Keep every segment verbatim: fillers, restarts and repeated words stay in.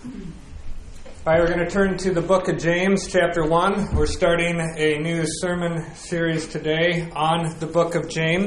All right, we're going to turn to the book of James, chapter one. We're starting a new sermon series today on the book of James.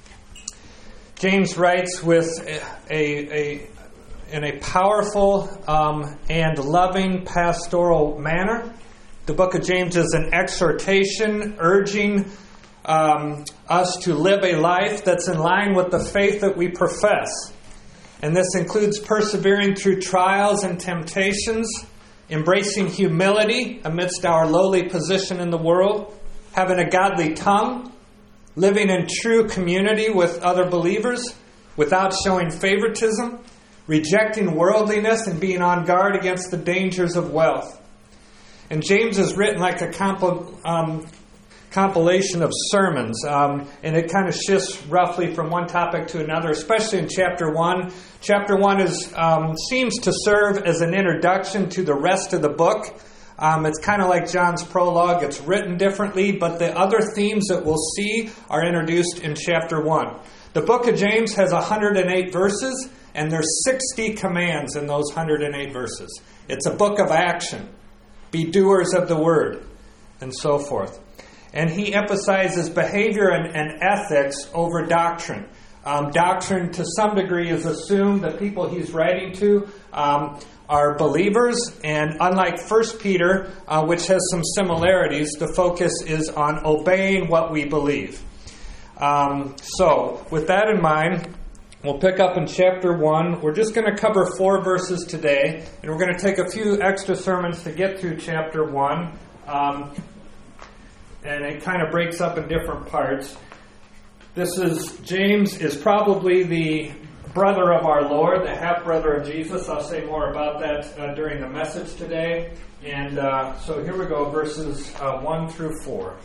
James writes with a, a, in a powerful um, and loving pastoral manner. The book of James is an exhortation urging um, us to live a life that's in line with the faith that we profess. And this includes persevering through trials and temptations, embracing humility amidst our lowly position in the world, having a godly tongue, living in true community with other believers without showing favoritism, rejecting worldliness, and being on guard against the dangers of wealth. And James is written like a comp- um, compilation of sermons, um, and it kind of shifts roughly from one topic to another, especially in chapter one. Chapter one is um, seems to serve as an introduction to the rest of the book. Um, it's kind of like John's prologue. It's written differently, but the other themes that we'll see are introduced in chapter one. The book of James has one hundred eight verses, and there's sixty commands in those one hundred eight verses. It's a book of action. Be doers of the word, and so forth. And he emphasizes behavior and, and ethics over doctrine. Um, doctrine, to some degree, is assumed that people he's writing to um, are believers. And unlike First Peter, uh, which has some similarities, the focus is on obeying what we believe. Um, so, with that in mind, we'll pick up in chapter one. We're just going to cover four verses today. And we're going to take a few extra sermons to get through chapter one. Um, and it kind of breaks up in different parts. This is, James is probably the brother of our Lord, the half-brother of Jesus. I'll say more about that uh, during the message today. And uh, so here we go, verses uh, one through four.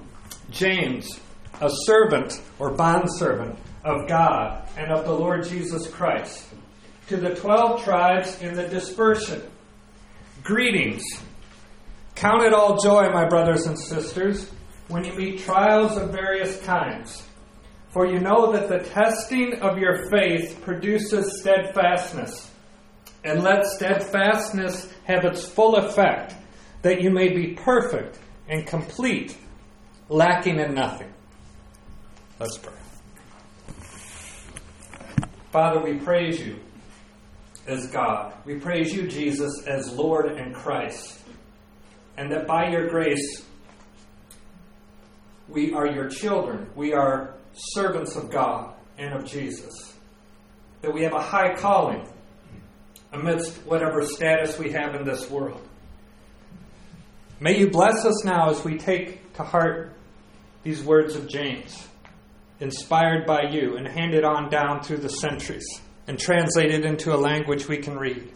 James, a servant or bondservant of God and of the Lord Jesus Christ, to the twelve tribes in the dispersion, greetings. Count it all joy, my brothers and sisters, when you meet trials of various kinds. For you know that the testing of your faith produces steadfastness. And let steadfastness have its full effect, that you may be perfect and complete, lacking in nothing. Let's pray. Father, we praise you as God. We praise you, Jesus, as Lord and Christ. And that by your grace, we are your children. We are servants of God and of Jesus. That we have a high calling amidst whatever status we have in this world. May you bless us now as we take to heart these words of James, inspired by you and handed on down through the centuries and translated into a language we can read.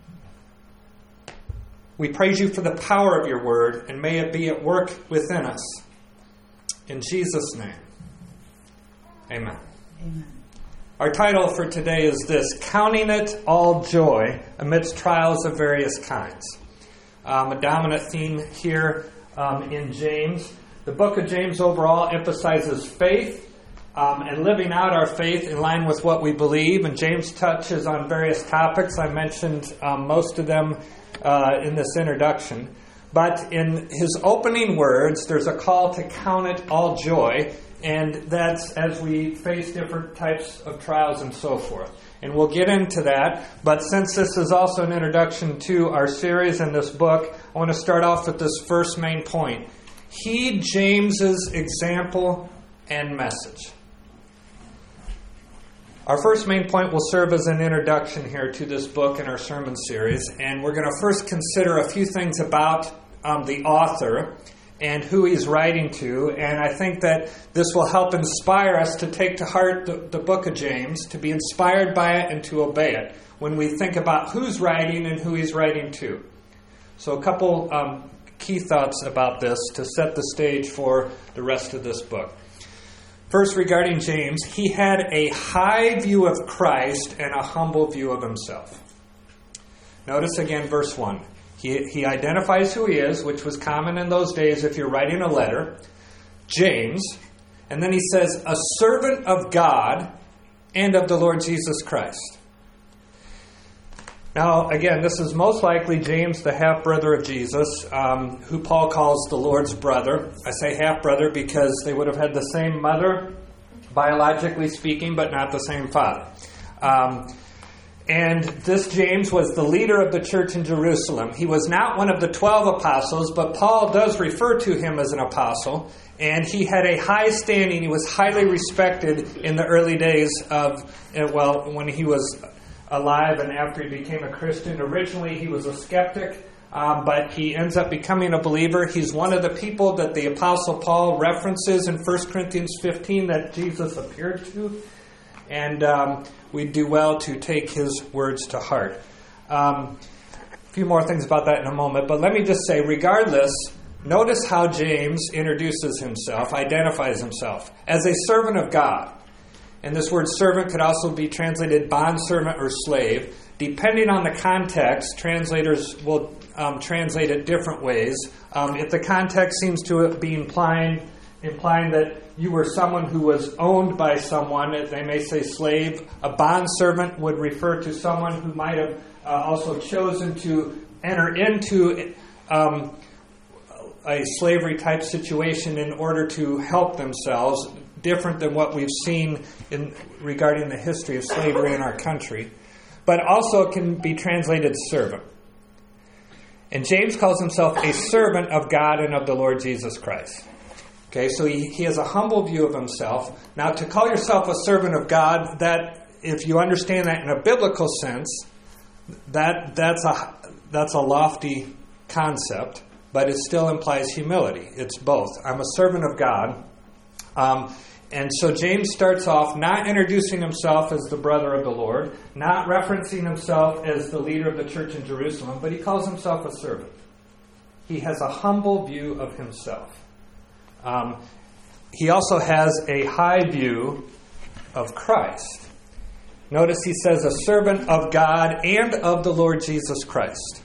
We praise you for the power of your word, and may it be at work within us. In Jesus' name, amen. Amen. Our title for today is this: Counting It All Joy Amidst Trials of Various Kinds. Um, a dominant theme here um, in James. The book of James overall emphasizes faith um, and living out our faith in line with what we believe. And James touches on various topics. I mentioned um, most of them uh, in this introduction. But in his opening words, there's a call to count it all joy. And that's as we face different types of trials and so forth. And we'll get into that. But since this is also an introduction to our series in this book, I want to start off with this first main point. Heed James's example and message. Our first main point will serve as an introduction here to this book in our sermon series. And we're going to first consider a few things about um, the author and who he's writing to. And I think that this will help inspire us to take to heart the, the book of James, to be inspired by it and to obey it when we think about who's writing and who he's writing to. So a couple um, key thoughts about this to set the stage for the rest of this book. First, regarding James, he had a high view of Christ and a humble view of himself. Notice again verse one. He, he identifies who he is, which was common in those days if you're writing a letter, James. And then he says, a servant of God and of the Lord Jesus Christ. Now, again, this is most likely James, the half-brother of Jesus, um, who Paul calls the Lord's brother. I say half-brother because they would have had the same mother, biologically speaking, but not the same father. Um, and this James was the leader of the church in Jerusalem. He was not one of the twelve apostles, but Paul does refer to him as an apostle. And he had a high standing. He was highly respected in the early days of, well, when he was alive and after he became a Christian. Originally, he was a skeptic, um, but he ends up becoming a believer. He's one of the people that the Apostle Paul references in First Corinthians fifteen that Jesus appeared to. And um, we do well to take his words to heart. Um, a few more things about that in a moment, but let me just say, regardless, notice how James introduces himself, identifies himself as a servant of God. And this word servant could also be translated bondservant or slave. Depending on the context, translators will um, translate it different ways. Um, if the context seems to be implying, implying that you were someone who was owned by someone, they may say slave. A bondservant would refer to someone who might have uh, also chosen to enter into um, a slavery type situation in order to help themselves, different than what we've seen in regarding the history of slavery in our country. But also it can be translated servant. And James calls himself a servant of God and of the Lord Jesus Christ. Okay, so he, he has a humble view of himself. Now, to call yourself a servant of God, that if you understand that in a biblical sense, that that's a that's a lofty concept, but it still implies humility. It's both. I'm a servant of God. Um, and so James starts off not introducing himself as the brother of the Lord, not referencing himself as the leader of the church in Jerusalem, but he calls himself a servant. He has a humble view of himself. Um, he also has a high view of Christ. Notice he says a servant of God and of the Lord Jesus Christ.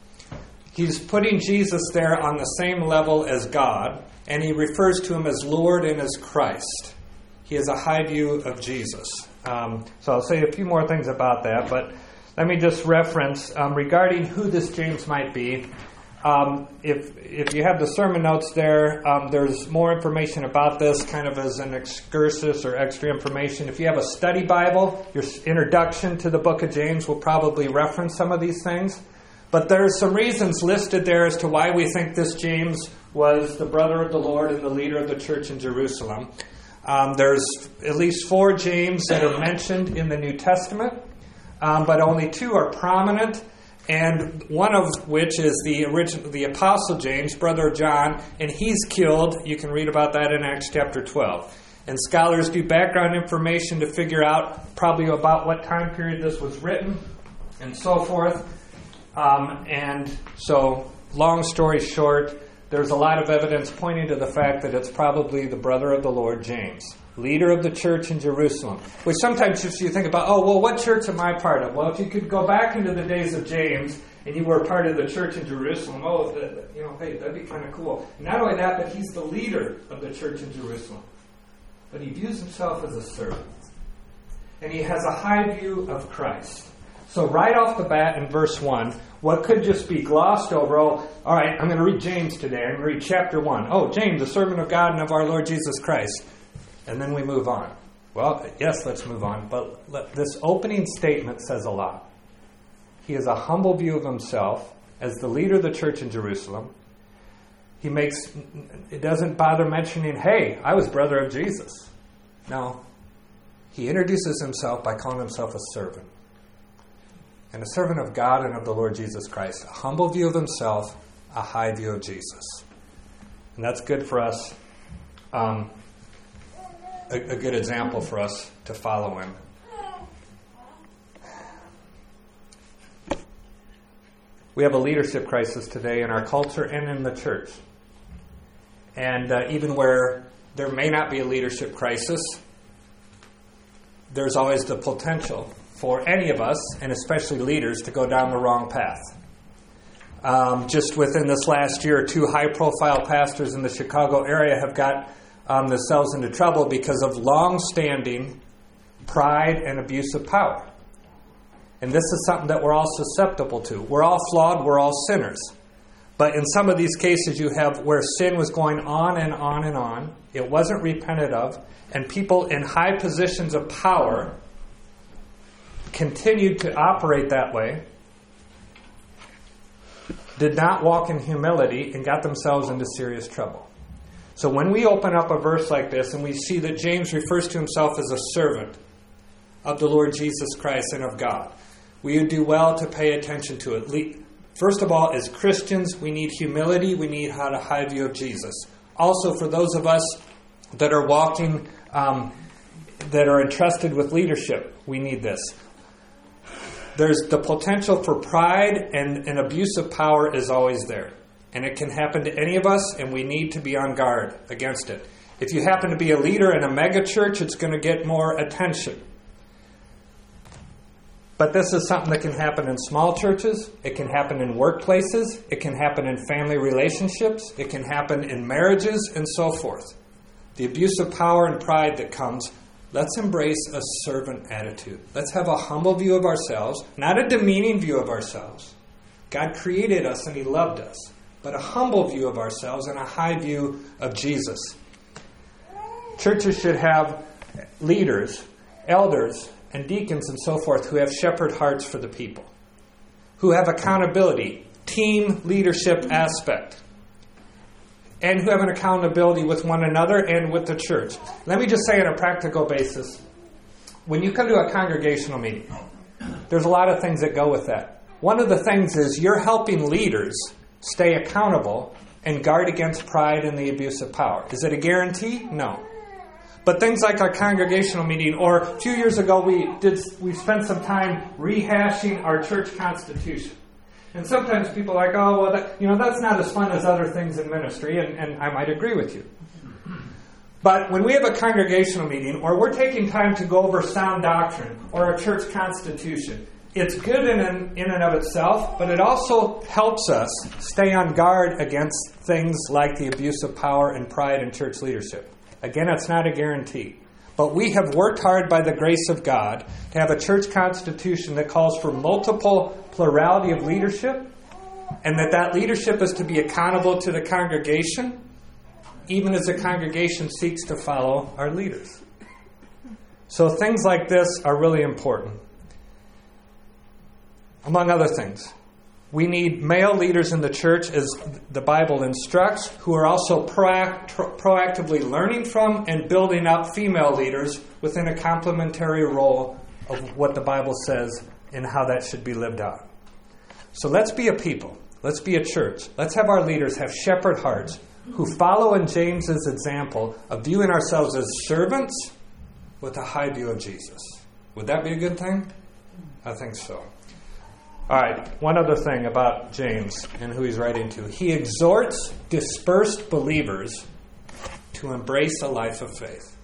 He's putting Jesus there on the same level as God, and he refers to him as Lord and as Christ. He has a high view of Jesus. Um, so I'll say a few more things about that, but let me just reference um, regarding who this James might be. Um, if if you have the sermon notes there, um, there's more information about this, kind of as an excursus or extra information. If you have a study Bible, your introduction to the book of James will probably reference some of these things. But there's some reasons listed there as to why we think this James was the brother of the Lord and the leader of the church in Jerusalem. Um, there's at least four James that are mentioned in the New Testament, um, but only two are prominent, and one of which is the original, the Apostle James, brother of John, and he's killed. You can read about that in Acts chapter twelve. And scholars do background information to figure out probably about what time period this was written and so forth. Um, and so, long story short, there's a lot of evidence pointing to the fact that it's probably the brother of the Lord, James, leader of the church in Jerusalem. Which sometimes just you think about, oh, well, what church am I part of? Well, if you could go back into the days of James and you were part of the church in Jerusalem, oh, the, you know, hey, that'd be kind of cool. And not only that, but he's the leader of the church in Jerusalem. But he views himself as a servant. And he has a high view of Christ. So right off the bat in verse one, what could just be glossed over, oh, all right, I'm going to read James today. I'm going to read chapter one. Oh, James, the servant of God and of our Lord Jesus Christ. And then we move on. Well, yes, let's move on. But let, this opening statement says a lot. He has a humble view of himself as the leader of the church in Jerusalem. He makes, it doesn't bother mentioning, hey, I was brother of Jesus. No. He introduces himself by calling himself a servant. And a servant of God and of the Lord Jesus Christ. A humble view of himself, a high view of Jesus. And that's good for us. Um, a, a good example for us to follow in. We have a leadership crisis today in our culture and in the church. And uh, even where there may not be a leadership crisis, there's always the potential for any of us, and especially leaders, to go down the wrong path. Um, just within this last year, two high-profile pastors in the Chicago area have got um, themselves into trouble because of long-standing pride and abuse of power. And this is something that we're all susceptible to. We're all flawed, we're all sinners. But in some of these cases you have where sin was going on and on and on. It wasn't repented of. And people in high positions of power continued to operate that way, did not walk in humility, and got themselves into serious trouble. So when we open up a verse like this and we see that James refers to himself as a servant of the Lord Jesus Christ and of God, we would do well to pay attention to it. First of all, as Christians, we need humility. We need a high view of Jesus. Also, for those of us that are walking, um, that are entrusted with leadership, we need this. There's the potential for pride, and an abuse of power is always there. And it can happen to any of us, and we need to be on guard against it. If you happen to be a leader in a mega church, it's going to get more attention. But this is something that can happen in small churches. It can happen in workplaces. It can happen in family relationships. It can happen in marriages and so forth. The abuse of power and pride that comes, let's embrace a servant attitude. Let's have a humble view of ourselves, not a demeaning view of ourselves. God created us and He loved us, but a humble view of ourselves and a high view of Jesus. Churches should have leaders, elders, and deacons and so forth who have shepherd hearts for the people, who have accountability, team leadership aspect, and who have an accountability with one another and with the church. Let me just say on a practical basis, when you come to a congregational meeting, there's a lot of things that go with that. One of the things is you're helping leaders stay accountable and guard against pride and the abuse of power. Is it a guarantee? No. But things like our congregational meeting, or a few years ago we did we spent some time rehashing our church constitution. And sometimes people are like, oh, well, that, you know, that's not as fun as other things in ministry, and, and I might agree with you. But when we have a congregational meeting, or we're taking time to go over sound doctrine, or a church constitution, it's good in and, in and of itself, but it also helps us stay on guard against things like the abuse of power and pride in church leadership. Again, it's not a guarantee. But we have worked hard by the grace of God to have a church constitution that calls for multiple plurality of leadership, and that that leadership is to be accountable to the congregation, even as the congregation seeks to follow our leaders. So things like this are really important. Among other things, we need male leaders in the church, as the Bible instructs, who are also proact- proactively learning from and building up female leaders within a complementary role of what the Bible says and how that should be lived out. So let's be a people. Let's be a church. Let's have our leaders have shepherd hearts who follow in James's example of viewing ourselves as servants with a high view of Jesus. Would that be a good thing? I think so. All right, one other thing about James and who he's writing to. He exhorts dispersed believers to embrace a life of faith.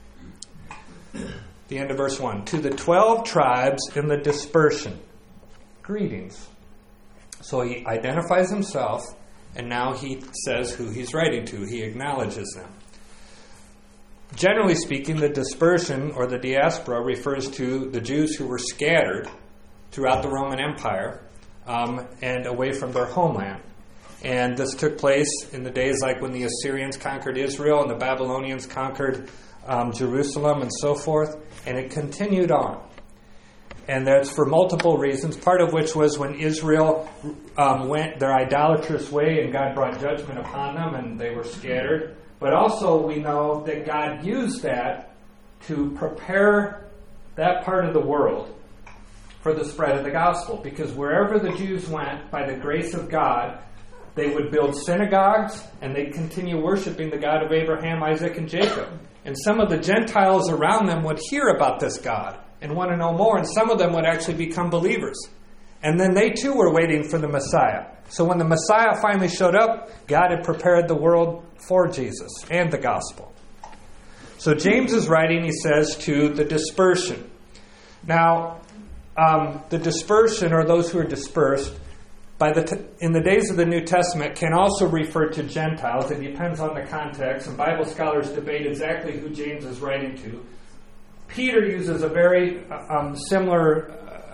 The end of verse one. To the twelve tribes in the dispersion, greetings. So he identifies himself, and now he says who he's writing to. He acknowledges them. Generally speaking, the dispersion or the diaspora refers to the Jews who were scattered throughout the Roman Empire um, and away from their homeland. And this took place in the days like when the Assyrians conquered Israel and the Babylonians conquered um, Jerusalem and so forth. And it continued on. And that's for multiple reasons, part of which was when Israel um, went their idolatrous way and God brought judgment upon them and they were scattered. But also we know that God used that to prepare that part of the world for the spread of the gospel. Because wherever the Jews went, by the grace of God, they would build synagogues and they'd continue worshiping the God of Abraham, Isaac, and Jacob. And some of the Gentiles around them would hear about this God and want to know more, and some of them would actually become believers. And then they too were waiting for the Messiah. So when the Messiah finally showed up, God had prepared the world for Jesus and the gospel. So James is writing, he says, to the dispersion. Now, um, the dispersion, or those who are dispersed, by the t- in the days of the New Testament, can also refer to Gentiles. It depends on the context, and Bible scholars debate exactly who James is writing to. Peter uses a very um, similar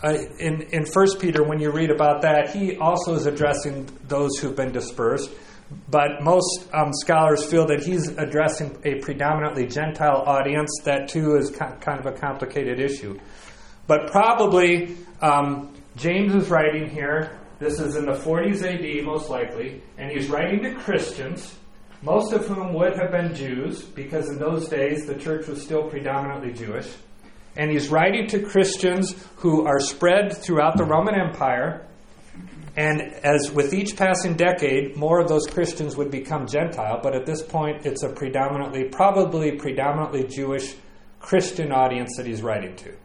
uh, in, in First Peter, when you read about that, he also is addressing those who've been dispersed. But most um, scholars feel that he's addressing a predominantly Gentile audience. That, too, is kind of a complicated issue. But probably um, James is writing here. This is in the forties A D, most likely. And he's writing to Christians, most of whom would have been Jews, because in those days the church was still predominantly Jewish. And he's writing to Christians who are spread throughout the Roman Empire. And as with each passing decade, more of those Christians would become Gentile. But at this point, it's a predominantly, probably predominantly Jewish Christian audience that he's writing to.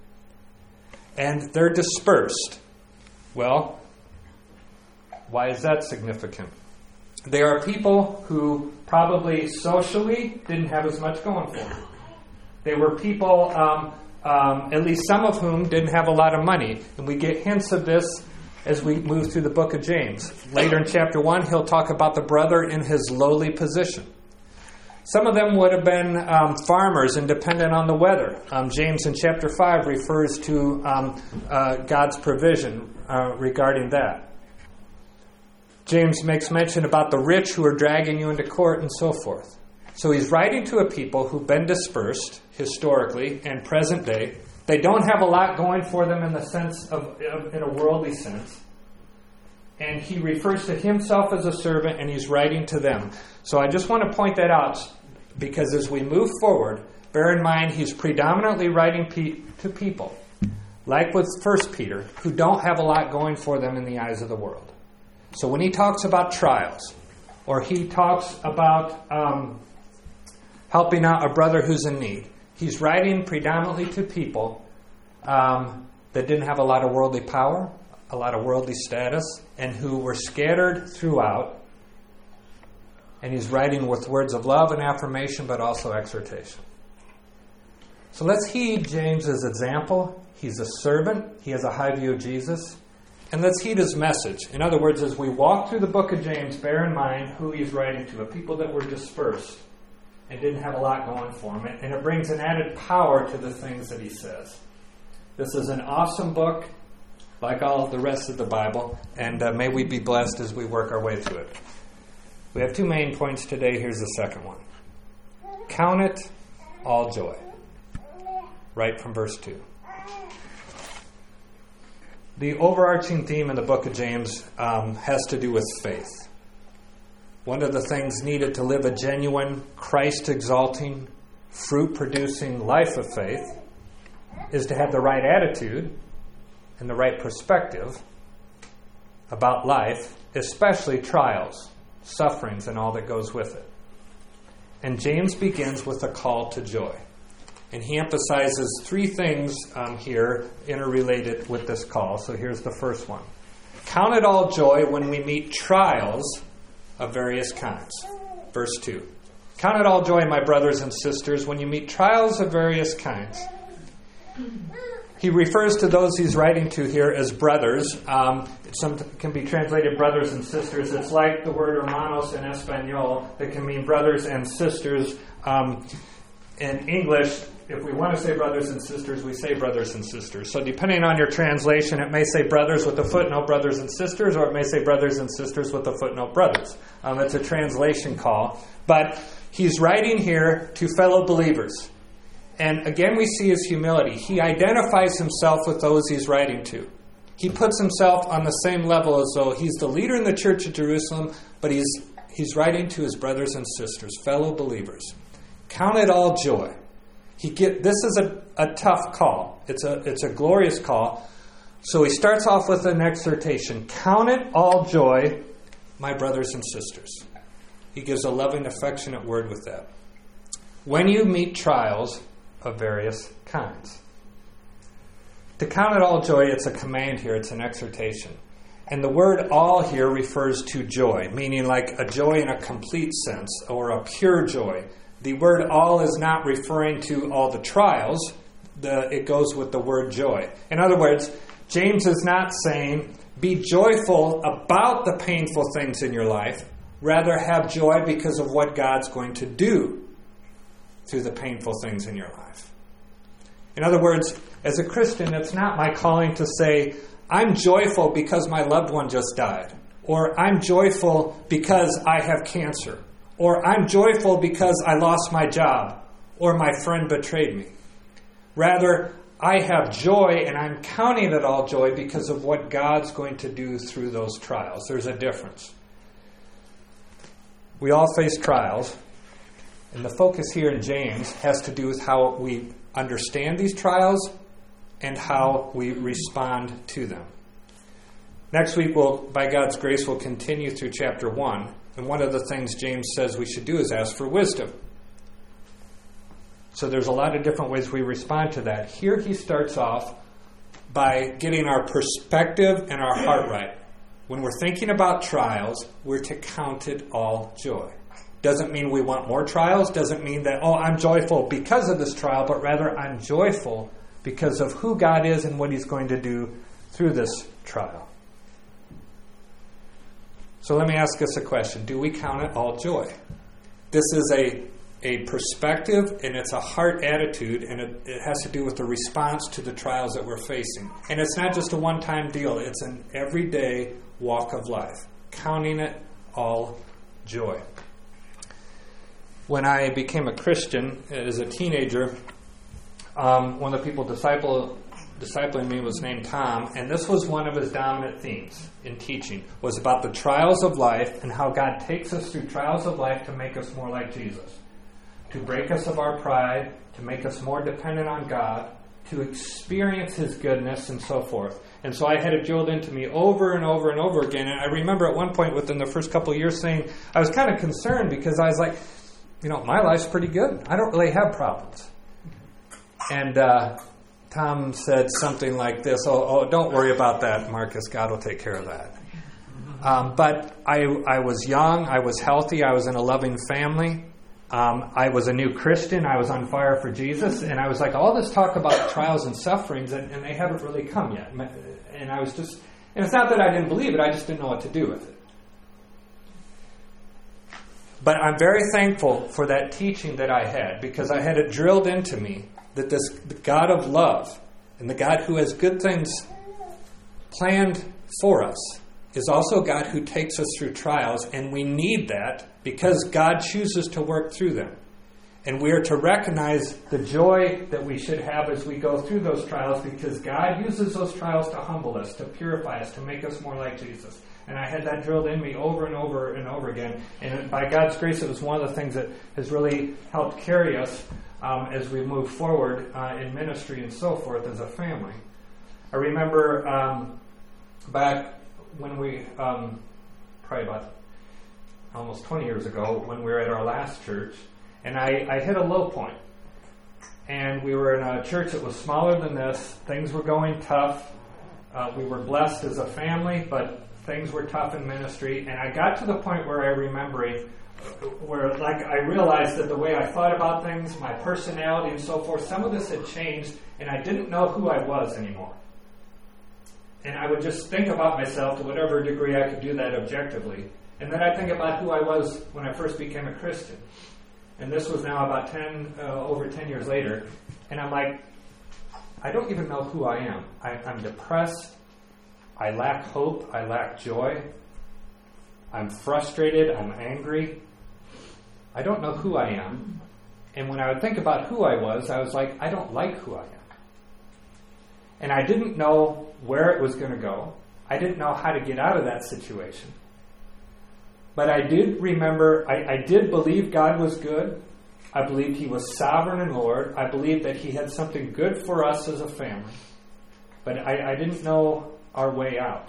And they're dispersed. Well, why is that significant? They are people who probably socially didn't have as much going for them. They were people, um, um, at least some of whom didn't have a lot of money. And we get hints of this as we move through the book of James. Later in chapter one, he'll talk about the brother in his lowly position. Some of them would have been um, farmers and dependent on the weather. Um, James in chapter five refers to um, uh, God's provision uh, regarding that. James makes mention about the rich who are dragging you into court and so forth. So he's writing to a people who've been dispersed historically and present day. They don't have a lot going for them in the sense of, of in a worldly sense. And he refers to himself as a servant, and he's writing to them. So I just want to point that out, because as we move forward, bear in mind he's predominantly writing pe- to people, like with First Peter, who don't have a lot going for them in the eyes of the world. So when he talks about trials, or he talks about um, helping out a brother who's in need, he's writing predominantly to people um, that didn't have a lot of worldly power, a lot of worldly status, and who were scattered throughout. And he's writing with words of love and affirmation, but also exhortation. So let's heed James's example. He's a servant. He has a high view of Jesus. And let's heed his message. In other words, as we walk through the book of James, bear in mind who he's writing to, a people that were dispersed and didn't have a lot going for him. And it brings an added power to the things that he says. This is an awesome book, like all of the rest of the Bible, and uh, may we be blessed as we work our way through it. We have two main points today. Here's the second one. Count it all joy. Right from verse two. The overarching theme in the book of James um, has to do with faith. One of the things needed to live a genuine, Christ-exalting, fruit-producing life of faith is to have the right attitude and the right perspective about life, especially trials, sufferings, and all that goes with it. And James begins with a call to joy. And he emphasizes three things um, here interrelated with this call. So here's the first one. Count it all joy when we meet trials of various kinds. Verse two. Count it all joy, my brothers and sisters, when you meet trials of various kinds. He refers to those he's writing to here as brothers. Um, some can be translated brothers and sisters. It's like the word hermanos in Espanol that can mean brothers and sisters. Um, in English, if we want to say brothers and sisters, we say brothers and sisters. So depending on your translation, it may say brothers with a footnote, brothers and sisters, or it may say brothers and sisters with a footnote, brothers. Um, it's a translation call. But he's writing here to fellow believers. And again, we see his humility. He identifies himself with those he's writing to. He puts himself on the same level as though he's the leader in the church of Jerusalem, but he's he's writing to his brothers and sisters, fellow believers. Count it all joy. He get this is a, a tough call. It's a it's a glorious call. So he starts off with an exhortation. Count it all joy, my brothers and sisters. He gives a loving, affectionate word with that. When you meet trials of various kinds. To count it all joy, it's a command here. It's an exhortation. And the word all here refers to joy, meaning like a joy in a complete sense or a pure joy. The word all is not referring to all the trials. The, it goes with the word joy. In other words, James is not saying, be joyful about the painful things in your life. Rather, have joy because of what God's going to do through the painful things in your life. In other words, as a Christian, it's not my calling to say, I'm joyful because my loved one just died, or I'm joyful because I have cancer, or I'm joyful because I lost my job, or my friend betrayed me. Rather, I have joy, and I'm counting it all joy because of what God's going to do through those trials. There's a difference. We all face trials, and the focus here in James has to do with how we understand these trials and how we respond to them. Next week, we'll, by God's grace, we'll continue through chapter one, and one of the things James says we should do is ask for wisdom. So there's a lot of different ways we respond to that. Here he starts off by getting our perspective and our heart right. When we're thinking about trials, we're to count it all joy. Doesn't mean we want more trials. Doesn't mean that, oh, I'm joyful because of this trial, but rather I'm joyful because of who God is and what he's going to do through this trial. So let me ask us a question. Do we count it all joy? This is a a perspective, and it's a heart attitude, and it, it has to do with the response to the trials that we're facing. And it's not just a one-time deal. It's an everyday walk of life, counting it all joy. When I became a Christian as a teenager, um, one of the people disciple, discipling me was named Tom, and this was one of his dominant themes in teaching, was about the trials of life and how God takes us through trials of life to make us more like Jesus, to break us of our pride, to make us more dependent on God, to experience his goodness, and so forth. And so I had it drilled into me over and over and over again. And I remember at one point within the first couple of years saying, I was kind of concerned because I was like, you know, my life's pretty good. I don't really have problems. And uh, Tom said something like this, oh, oh, don't worry about that, Marcus. God will take care of that. Um, but I, I was young. I was healthy. I was in a loving family. Um, I was a new Christian. I was on fire for Jesus. And I was like, all this talk about trials and sufferings, and, and they haven't really come yet. And I was just, and it's not that I didn't believe it, I just didn't know what to do with it. But I'm very thankful for that teaching that I had, because I had it drilled into me that this God of love and the God who has good things planned for us is also God who takes us through trials, and we need that because God chooses to work through them. And we are to recognize the joy that we should have as we go through those trials, because God uses those trials to humble us, to purify us, to make us more like Jesus. And I had that drilled in me over and over and over again. And by God's grace, it was one of the things that has really helped carry us um, as we move forward uh, in ministry and so forth as a family. I remember um, back when we, um, probably about almost twenty years ago, when we were at our last church, and I, I hit a low point. And we were in a church that was smaller than this. Things were going tough. Uh, we were blessed as a family, but things were tough in ministry. And I got to the point where I remembering, where like I realized that the way I thought about things, my personality and so forth, some of this had changed, and I didn't know who I was anymore. And I would just think about myself to whatever degree I could do that objectively. And then I'd think about who I was when I first became a Christian. And this was now about ten, uh, over ten years later. And I'm like, I don't even know who I am. I, I'm depressed. I lack hope. I lack joy. I'm frustrated. I'm angry. I don't know who I am. And when I would think about who I was, I was like, I don't like who I am. And I didn't know where it was going to go. I didn't know how to get out of that situation. But I did remember, I, I did believe God was good. I believed he was sovereign and Lord. I believed that he had something good for us as a family. But I, I didn't know our way out.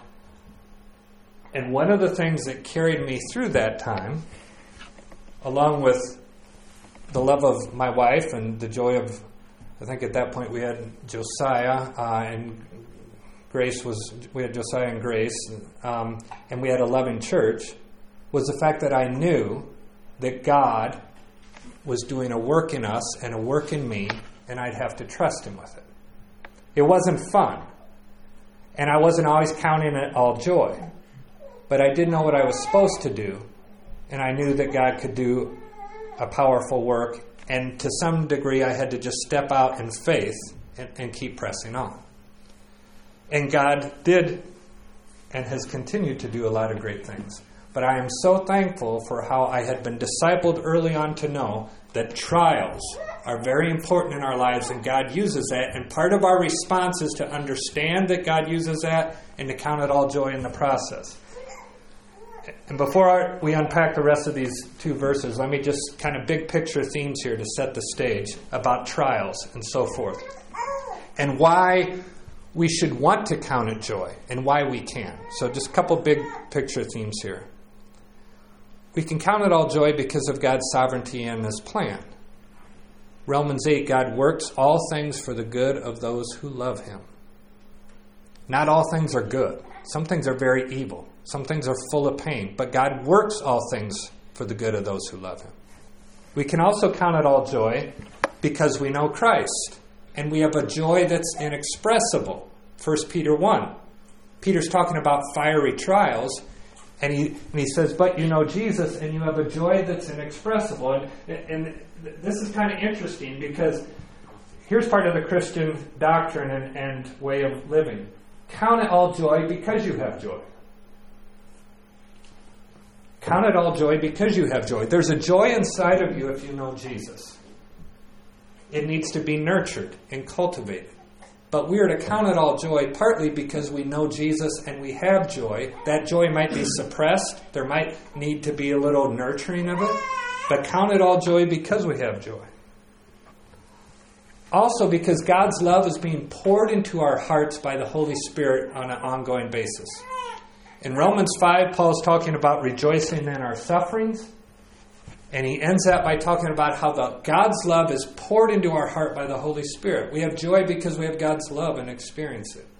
And one of the things that carried me through that time, along with the love of my wife and the joy of, I think at that point we had Josiah uh, and Grace was, we had Josiah and Grace, um, and we had a loving church, was the fact that I knew that God was doing a work in us and a work in me, and I'd have to trust him with it. It wasn't fun, and I wasn't always counting it all joy, but I did know what I was supposed to do, and I knew that God could do a powerful work, and to some degree I had to just step out in faith and, and keep pressing on. And God did and has continued to do a lot of great things. But I am so thankful for how I had been discipled early on to know that trials are very important in our lives, and God uses that. And part of our response is to understand that God uses that and to count it all joy in the process. And before our, we unpack the rest of these two verses, let me just kind of big picture themes here to set the stage about trials and so forth. And why we should want to count it joy and why we can. So just a couple big picture themes here. We can count it all joy because of God's sovereignty and His plan. Romans eight, God works all things for the good of those who love Him. Not all things are good. Some things are very evil. Some things are full of pain. But God works all things for the good of those who love Him. We can also count it all joy because we know Christ. And we have a joy that's inexpressible. First Peter one. Peter's talking about fiery trials. And he, and he says, but you know Jesus, and you have a joy that's inexpressible. And, and this is kind of interesting because here's part of the Christian doctrine and, and way of living. Count it all joy because you have joy. Count it all joy because you have joy. There's a joy inside of you if you know Jesus. It needs to be nurtured and cultivated. But we are to count it all joy partly because we know Jesus and we have joy. That joy might be suppressed. There might need to be a little nurturing of it. But count it all joy because we have joy. Also because God's love is being poured into our hearts by the Holy Spirit on an ongoing basis. In Romans five, Paul's talking about rejoicing in our sufferings. And he ends that by talking about how the God's love is poured into our heart by the Holy Spirit. We have joy because we have God's love and experience it.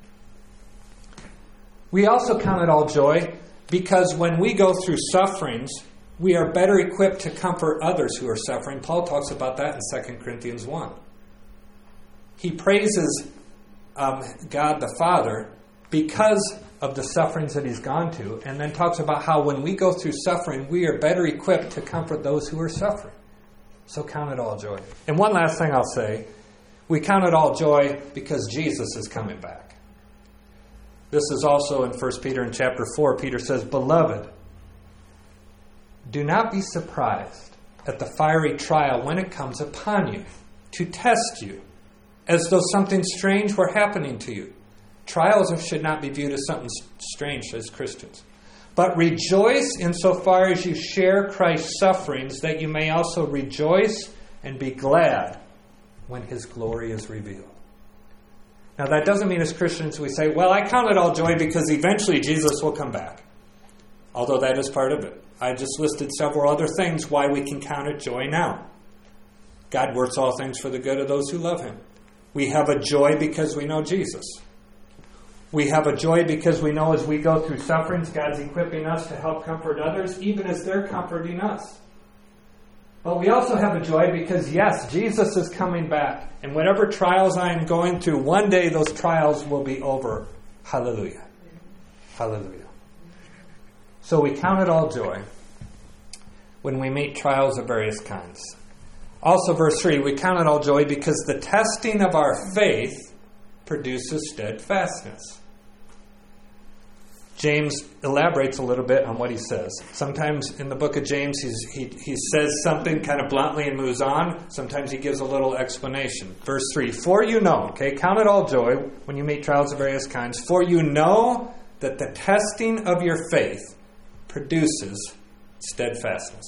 We also count it all joy because when we go through sufferings, we are better equipped to comfort others who are suffering. Paul talks about that in Second Corinthians one. He praises um, God the Father because of the sufferings that He's gone to, and then talks about how when we go through suffering, we are better equipped to comfort those who are suffering. So count it all joy. And one last thing I'll say, we count it all joy because Jesus is coming back. This is also in First Peter in chapter four. Peter says, Beloved, do not be surprised at the fiery trial when it comes upon you, to test you, as though something strange were happening to you. Trials should not be viewed as something strange as Christians. But rejoice insofar as you share Christ's sufferings, that you may also rejoice and be glad when His glory is revealed. Now that doesn't mean as Christians we say, well, I count it all joy because eventually Jesus will come back. Although that is part of it. I just listed several other things why we can count it joy now. God works all things for the good of those who love Him. We have a joy because we know Jesus. We have a joy because we know as we go through sufferings, God's equipping us to help comfort others, even as they're comforting us. But we also have a joy because, yes, Jesus is coming back. And whatever trials I am going through, one day those trials will be over. Hallelujah. Hallelujah. So we count it all joy when we meet trials of various kinds. Also, verse three, we count it all joy because the testing of our faith produces steadfastness. James elaborates a little bit on what he says. Sometimes in the book of James, he's, he, he says something kind of bluntly and moves on. Sometimes he gives a little explanation. Verse three, for you know, okay, count it all joy when you meet trials of various kinds, for you know that the testing of your faith produces steadfastness.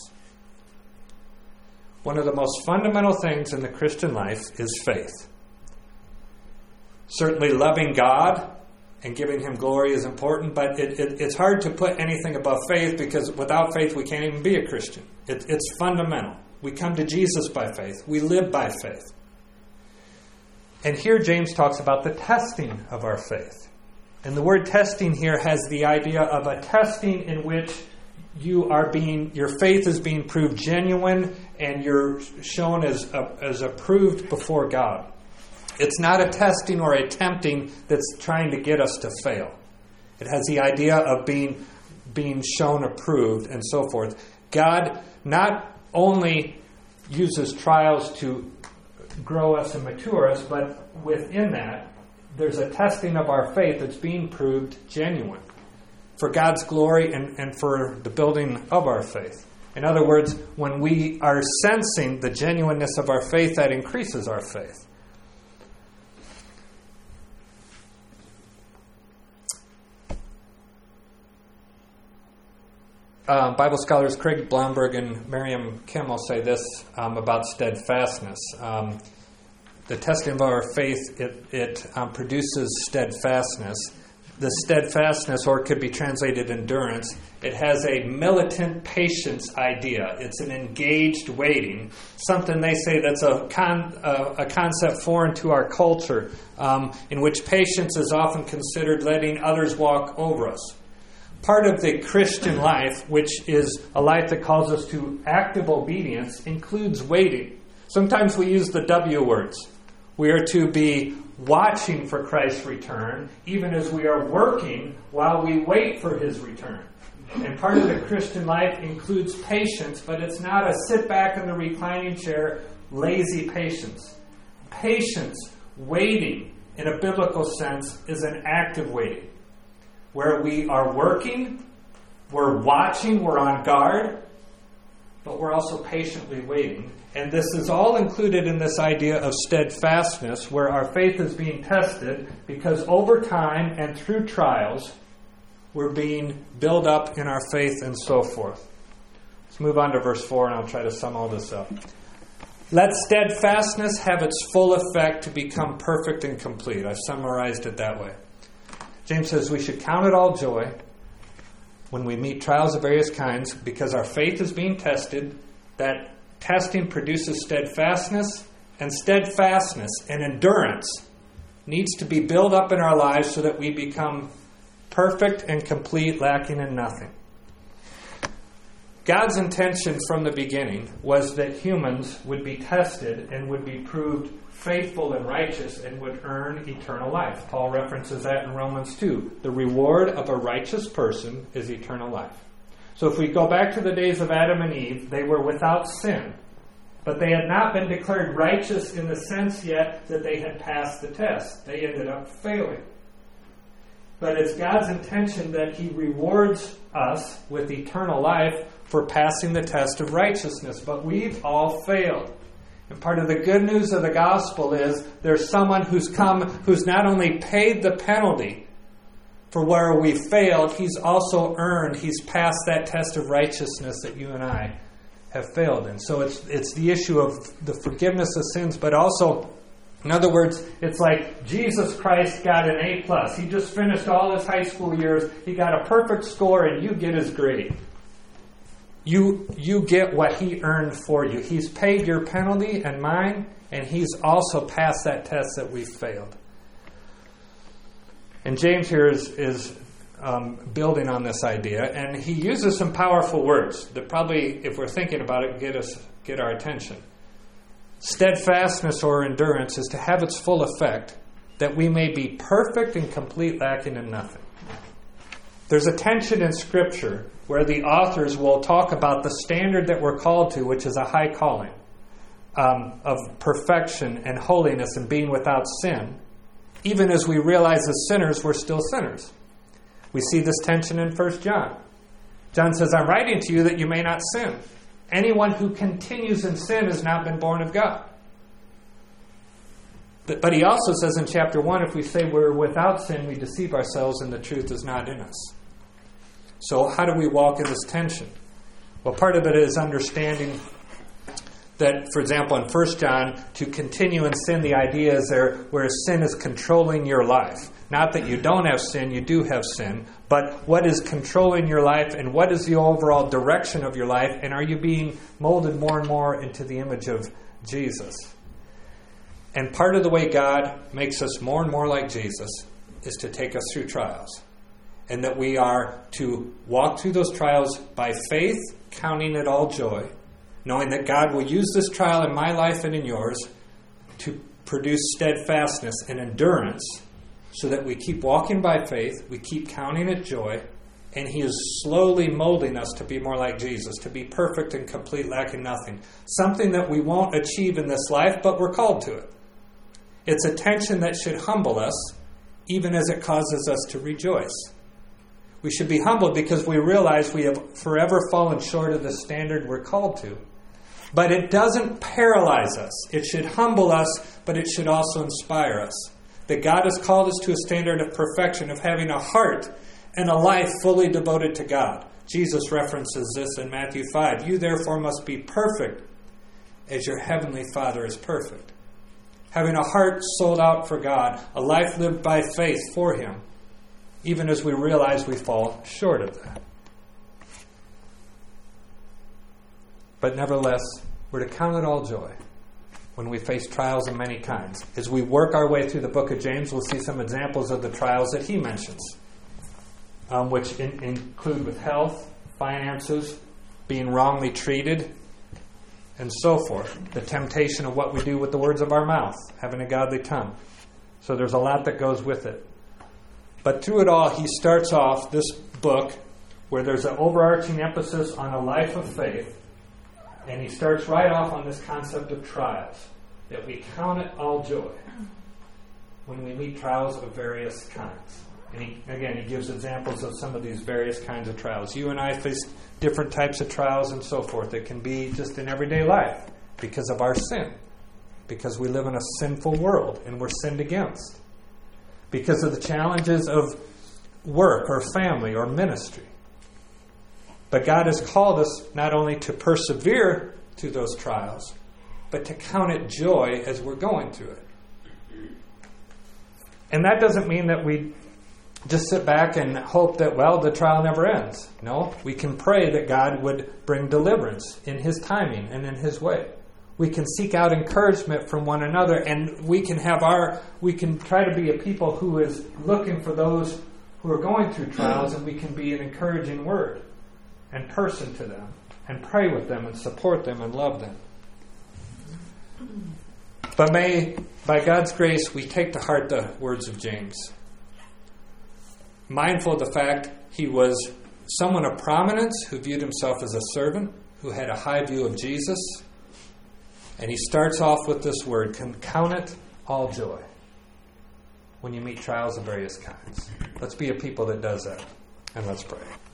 One of the most fundamental things in the Christian life is faith. Certainly loving God and giving Him glory is important, but it, it, it's hard to put anything above faith because without faith we can't even be a Christian. It, it's fundamental. We come to Jesus by faith. We live by faith. And here James talks about the testing of our faith. And the word testing here has the idea of a testing in which you are being, your faith is being proved genuine and you're shown as, uh, as approved before God. It's not a testing or a tempting that's trying to get us to fail. It has the idea of being, being shown approved and so forth. God not only uses trials to grow us and mature us, but within that, there's a testing of our faith that's being proved genuine for God's glory and, and for the building of our faith. In other words, when we are sensing the genuineness of our faith, that increases our faith. Uh, Bible scholars Craig Blomberg and Miriam Kimmel say this um, about steadfastness. Um, the testing of our faith, it, it um, produces steadfastness. The steadfastness, or it could be translated endurance, it has a militant patience idea. It's an engaged waiting, something they say that's a, con, uh, a concept foreign to our culture, um, in which patience is often considered letting others walk over us. Part of the Christian life, which is a life that calls us to active obedience, includes waiting. Sometimes we use the W words. We are to be watching for Christ's return, even as we are working while we wait for His return. And part of the Christian life includes patience, but it's not a sit back in the reclining chair, lazy patience. Patience, waiting, in a biblical sense, is an active waiting, where we are working, we're watching, we're on guard, but we're also patiently waiting. And this is all included in this idea of steadfastness, where our faith is being tested because over time and through trials, we're being built up in our faith and so forth. Let's move on to verse four, and I'll try to sum all this up. Let steadfastness have its full effect to become perfect and complete. I've summarized it that way. James says we should count it all joy when we meet trials of various kinds, because our faith is being tested. That testing produces steadfastness, and steadfastness and endurance needs to be built up in our lives so that we become perfect and complete, lacking in nothing. God's intention from the beginning was that humans would be tested and would be proved faithful and righteous and would earn eternal life. Paul references that in Romans two. The reward of a righteous person is eternal life. So if we go back to the days of Adam and Eve, they were without sin, but they had not been declared righteous in the sense yet that they had passed the test. They ended up failing. But it's God's intention that He rewards us with eternal life for passing the test of righteousness. But we've all failed. And part of the good news of the gospel is there's someone who's come, who's not only paid the penalty for where we failed, He's also earned, He's passed that test of righteousness that you and I have failed in. So it's it's the issue of the forgiveness of sins, but also, in other words, it's like Jesus Christ got an A plus. He just finished all his high school years. He got a perfect score, and you get his grade. You you get what He earned for you. He's paid your penalty and mine, and He's also passed that test that we failed. And James here is, is um, building on this idea, and he uses some powerful words that probably, if we're thinking about it, get us get our attention. Steadfastness or endurance is to have its full effect, that we may be perfect and complete, lacking in nothing. There's a tension in Scripture where the authors will talk about the standard that we're called to, which is a high calling um, of perfection and holiness and being without sin. Even as we realize as sinners, we're still sinners. We see this tension in First John. John says, I'm writing to you that you may not sin. Anyone who continues in sin has not been born of God. But, but he also says in chapter one, if we say we're without sin, we deceive ourselves and the truth is not in us. So how do we walk in this tension? Well, part of it is understanding that, for example, in First John, to continue in sin, the idea is there where sin is controlling your life. Not that you don't have sin, you do have sin, but what is controlling your life and what is the overall direction of your life, and are you being molded more and more into the image of Jesus? And part of the way God makes us more and more like Jesus is to take us through trials. And that we are to walk through those trials by faith, counting it all joy, knowing that God will use this trial in my life and in yours to produce steadfastness and endurance so that we keep walking by faith, we keep counting it joy, And He is slowly molding us to be more like Jesus, to be perfect and complete, lacking nothing. Something that we won't achieve in this life, but we're called to it. It's a tension that should humble us, even as it causes us to rejoice. We should be humbled because we realize we have forever fallen short of the standard we're called to. But it doesn't paralyze us. It should humble us, but it should also inspire us. That God has called us to a standard of perfection, of having a heart and a life fully devoted to God. Jesus references this in Matthew five. You therefore must be perfect as your heavenly Father is perfect. Having a heart sold out for God, a life lived by faith for Him, even as we realize we fall short of that. But nevertheless, we're to count it all joy when we face trials of many kinds. As we work our way through the book of James, we'll see some examples of the trials that he mentions, um, which in, include with health, finances, being wrongly treated, and so forth. The temptation of what we do with the words of our mouth, having a godly tongue. So there's a lot that goes with it. But through it all, he starts off this book where there's an overarching emphasis on a life of faith. And he starts right off on this concept of trials, that we count it all joy when we meet trials of various kinds. And he, again, he gives examples of some of these various kinds of trials. You and I face different types of trials and so forth. It can be just in everyday life because of our sin, because we live in a sinful world and we're sinned against, because of the challenges of work or family or ministry. But God has called us not only to persevere through those trials, but to count it joy as we're going through it. And that doesn't mean that we just sit back and hope that, well, the trial never ends. No, we can pray that God would bring deliverance in His timing and in His way. We can seek out encouragement from one another, and we can have our, we can try to be a people who is looking for those who are going through trials, and we can be an encouraging word and person to them, and pray with them, and support them, and love them. But may, by God's grace, we take to heart the words of James, mindful of the fact he was someone of prominence who viewed himself as a servant, who had a high view of Jesus. And he starts off with this word, count it all joy when you meet trials of various kinds. Let's be a people that does that. And let's pray.